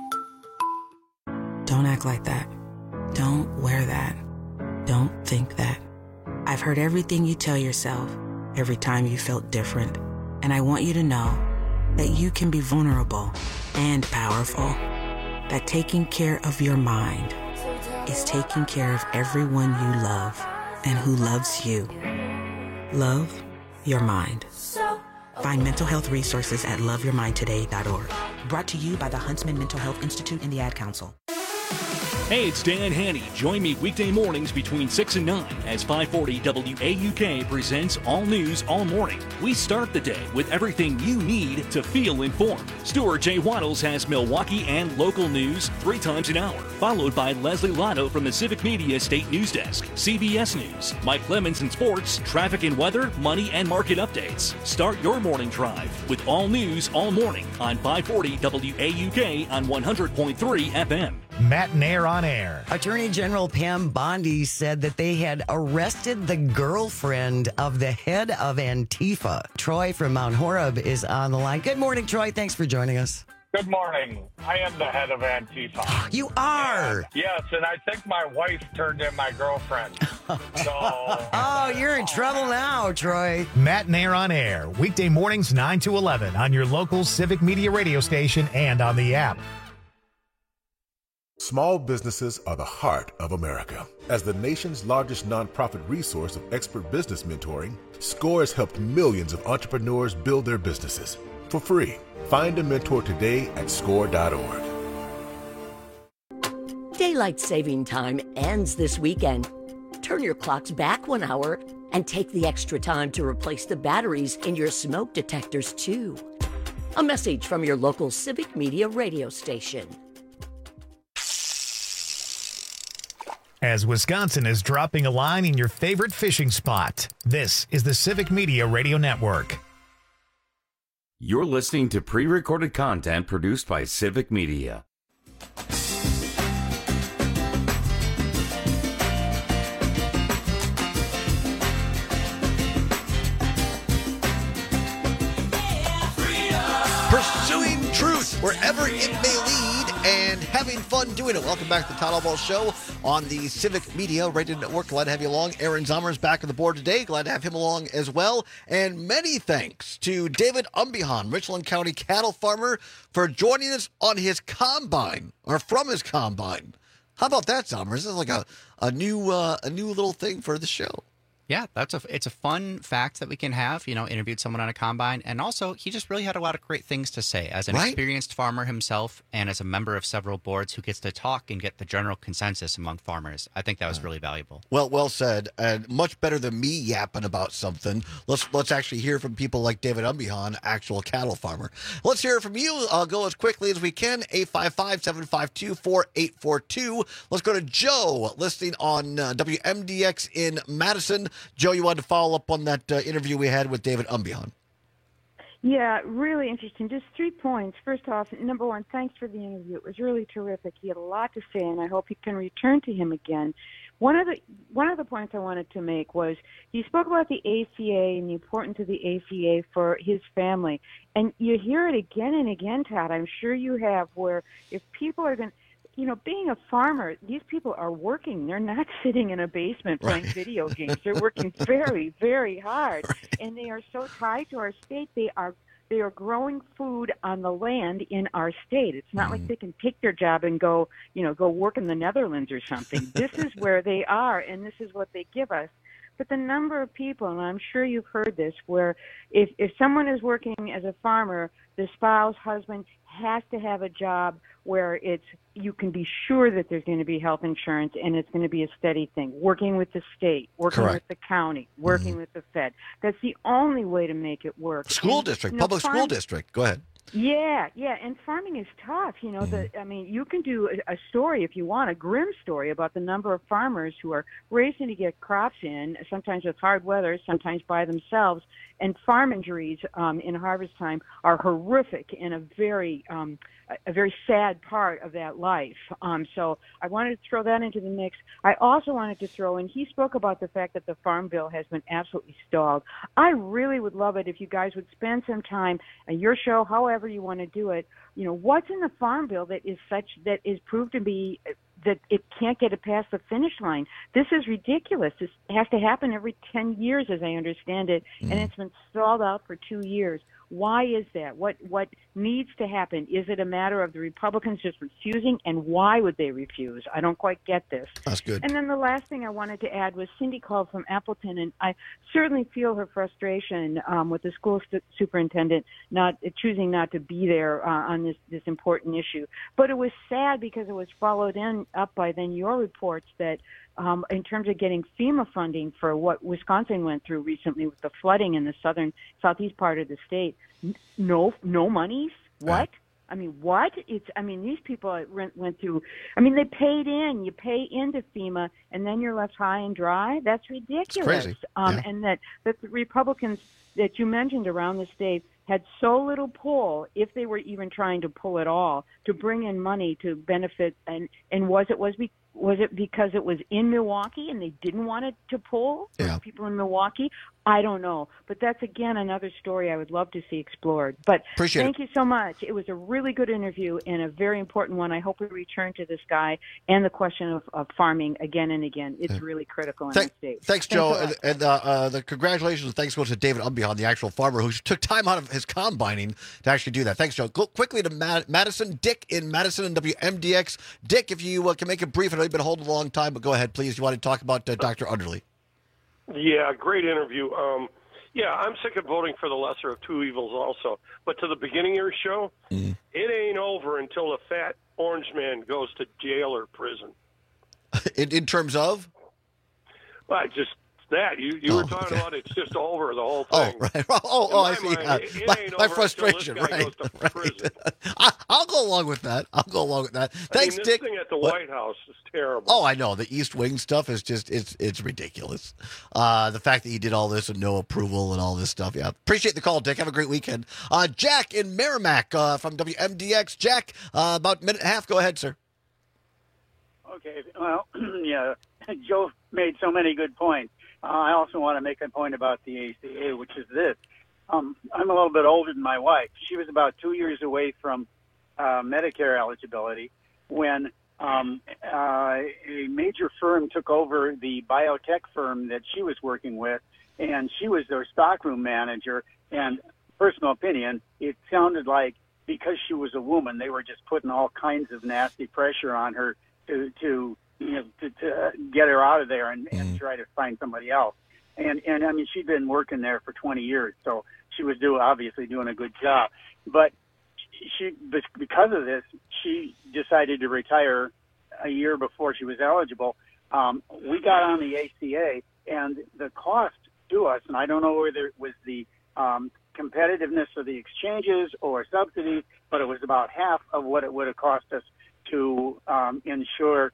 Don't act like that. Don't wear that. Don't think that. I've heard everything you tell yourself every time you felt different. And I want you to know that you can be vulnerable and powerful. That taking care of your mind is taking care of everyone you love and who loves you. Love your mind. Find mental health resources at loveyourmindtoday.org. Brought to you by the Huntsman Mental Health Institute and the Ad Council. Hey, it's Dan Haney. Join me weekday mornings between 6 and 9 as 540 WAUK presents All News All Morning. We start the day with everything you need to feel informed. Stuart J. Waddles has Milwaukee and local news 3 times an hour, followed by Leslie Lotto from the Civic Media State News Desk, CBS News, Mike Clemens in sports, traffic and weather, money and market updates. Start your morning drive with All News All Morning on 540 WAUK on 100.3 FM. Matt Nair on air. Attorney General Pam Bondi said that they had arrested the girlfriend of the head of Antifa. Troy from Mount Horeb is on the line. Good morning, Troy. Thanks for joining us. Good morning. I am the head of Antifa. You are? Yes, and I think my wife turned in my girlfriend. Oh, you're in trouble now, Troy. Matt Nair on air. Weekday mornings 9 to 11 on your local Civic Media radio station and on the app. Small businesses are the heart of America. As the nation's largest nonprofit resource of expert business mentoring, SCORE has helped millions of entrepreneurs build their businesses. For free, find a mentor today at score.org. Daylight saving time ends this weekend. Turn your clocks back 1 hour and take the extra time to replace the batteries in your smoke detectors, too. A message from your local Civic Media radio station. As Wisconsin is dropping a line in your favorite fishing spot, this is the Civic Media Radio Network. You're listening to pre-recorded content produced by Civic Media. Pursuing truth wherever it may lead and having fun doing it. Welcome back to the Todd Albaugh Show on the Civic Media Radio Network. Glad to have you along. Aaron Zommer is back on the board today. Glad to have him along as well. And many thanks to David Umbihan, Richland County cattle farmer, for joining us on his combine, or from his combine. How about that, Zommer? This is like a new little thing for the show. Yeah, it's a fun fact that we can have, interviewed someone on a combine. And also, he just really had a lot of great things to say as an experienced farmer himself and as a member of several boards who gets to talk and get the general consensus among farmers. I think that was really valuable. Well said. And much better than me yapping about something. Let's actually hear from people like David Umbihan, actual cattle farmer. Let's hear from you. I'll go as quickly as we can. 855-752-4842. Let's go to Joe, listening on WMDX in Madison. Joe, you wanted to follow up on that interview we had with David Umbihan. Yeah, really interesting. Just 3 points. First off, number one, thanks for the interview. It was really terrific. He had a lot to say, and I hope you can return to him again. One of the points I wanted to make was he spoke about the ACA and the importance of the ACA for his family. And you hear it again and again, Todd. I'm sure you have, where if people are going to, being a farmer, these people are working. They're not sitting in a basement playing video games. They're working very, very hard. And they are so tied to our state. They are They are growing food on the land in our state. It's not like they can take their job and go work in the Netherlands or something. This is where they are, and this is what they give us. But the number of people, and I'm sure you've heard this, where if someone is working as a farmer, the spouse, husband has to have a job where you can be sure that there's going to be health insurance and it's going to be a steady thing. Working with the state, working Correct. with the county, working with the Fed. That's the only way to make it work. School district, public school district. Go ahead. Yeah, and farming is tough. You can do a story if you want, a grim story about the number of farmers who are racing to get crops in, sometimes with hard weather, sometimes by themselves, and farm injuries in harvest time are horrific and a very sad part of that life. So I wanted to throw that into the mix. I also wanted to throw in, he spoke about the fact that the Farm Bill has been absolutely stalled. I really would love it if you guys would spend some time on your show, however you want to do it. What's in the Farm Bill that is proved to be that it can't get it past the finish line? This is ridiculous. This has to happen every 10 years, as I understand it, and it's been stalled out for 2 years. Why is that? What needs to happen? Is it a matter of the Republicans just refusing, and why would they refuse? I don't quite get this. That's good. And then the last thing I wanted to add was Cindy called from Appleton, and I certainly feel her frustration with the school superintendent not choosing not to be there on this important issue. But it was sad because it was followed up by then your reports that in terms of getting FEMA funding for what Wisconsin went through recently with the flooding in the southeast part of the state, no monies. What? What? These people went through. They paid in. You pay into FEMA, and then you're left high and dry. That's ridiculous. It's crazy. And that the Republicans that you mentioned around the state had so little pull, if they were even trying to pull at all, to bring in money to benefit. And was it because it was in Milwaukee and they didn't want it to pull for people in Milwaukee? I don't know. But that's, again, another story I would love to see explored. But thank you so much. It was a really good interview and a very important one. I hope we return to this guy and the question of farming again and again. It's really critical in the state. Thanks, Joe. And the congratulations and thanks go to David Umbihan, the actual farmer who took time out of his combining to actually do that. Thanks, Joe. Go quickly to Madison. Dick in Madison and WMDX. Dick, if you can make it brief. I know you've been holding a long time, but go ahead, please. You want to talk about Dr. Underly? Yeah, great interview. I'm sick of voting for the lesser of two evils also. But to the beginning of your show, it ain't over until the fat orange man goes to jail or prison. In terms of? Well, just that. You were talking about it's just over, the whole thing. Oh, right. I see. My frustration, right. I'll go along with that. Thanks, this Dick. thing at the White House is terrible. Oh, I know. The East Wing stuff is just, it's ridiculous. The fact that he did all this with no approval and all this stuff. Yeah. Appreciate the call, Dick. Have a great weekend. Jack in Merrimack from WMDX. Jack, about a minute and a half. Go ahead, sir. Okay. Well, yeah, Joe made so many good points. I also want to make a point about the ACA, which is this. I'm a little bit older than my wife. She was about 2 years away from Medicare eligibility when a major firm took over the biotech firm that she was working with, and she was their stockroom manager. And personal opinion, it sounded like because she was a woman, they were just putting all kinds of nasty pressure on her to get her out of there and try to find somebody else. And she'd been working there for 20 years, so she was obviously doing a good job. But because of this, she decided to retire a year before she was eligible. We got on the ACA, and the cost to us, and I don't know whether it was the competitiveness of the exchanges or subsidies, but it was about half of what it would have cost us to insure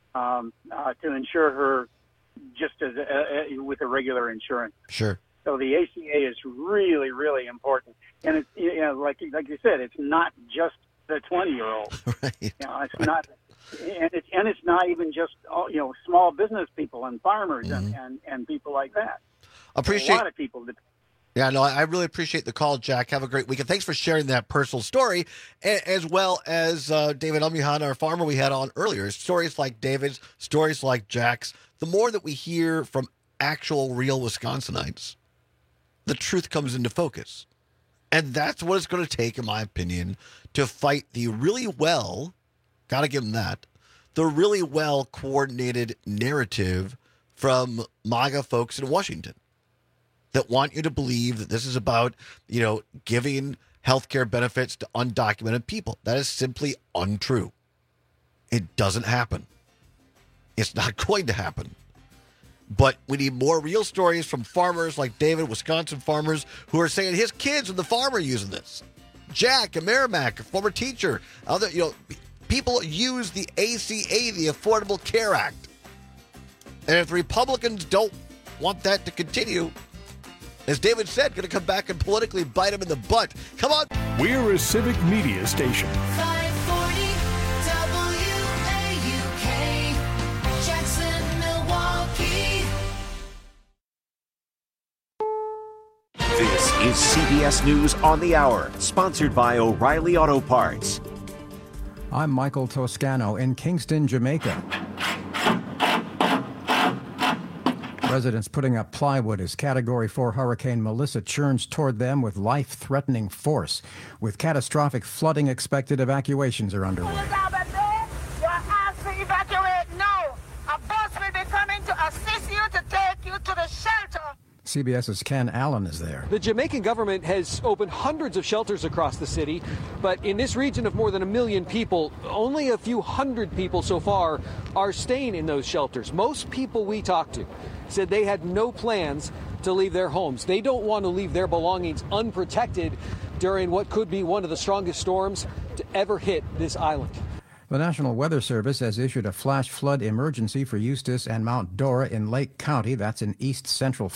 her just as with a regular insurance. Sure. So the ACA is really, really important, and it's like you said, it's not just the 20-year-old. Right. It's not, and it's not even just small business people and farmers and people like that. Appreciate a lot of people. Yeah, no, I really appreciate the call, Jack. Have a great weekend. Thanks for sharing that personal story, as well as David Umbihan, our farmer we had on earlier. Stories like David's, stories like Jack's. The more that we hear from actual, real Wisconsinites, the truth comes into focus. And that's what it's going to take, in my opinion, to fight the really well, got to give them that, the really well coordinated narrative from MAGA folks in Washington that want you to believe that this is about, giving healthcare benefits to undocumented people. That is simply untrue. It doesn't happen. It's not going to happen. But we need more real stories from farmers like David, Wisconsin farmers, who are saying his kids and the farm are using this. Jack in Merrimack, a former teacher. Other, people use the ACA, the Affordable Care Act. And if the Republicans don't want that to continue, as David said, going to come back and politically bite him in the butt. Come on. We're a civic media station. 540 WAUK, Jackson, Milwaukee. This is CBS News on the Hour, sponsored by O'Reilly Auto Parts. I'm Michael Toscano in Kingston, Jamaica. Residents putting up plywood as Category 4 Hurricane Melissa churns toward them with life-threatening force. With catastrophic flooding expected, evacuations are underway. You're asked to evacuate now. A bus will be coming to assist you to take you to the shelter. CBS's Ken Allen is there. The Jamaican government has opened hundreds of shelters across the city, but in this region of more than 1 million people, only a few hundred people so far are staying in those shelters. Most people we talked to said they had no plans to leave their homes. They don't want to leave their belongings unprotected during what could be one of the strongest storms to ever hit this island. The National Weather Service has issued a flash flood emergency for Eustis and Mount Dora in Lake County. That's in east central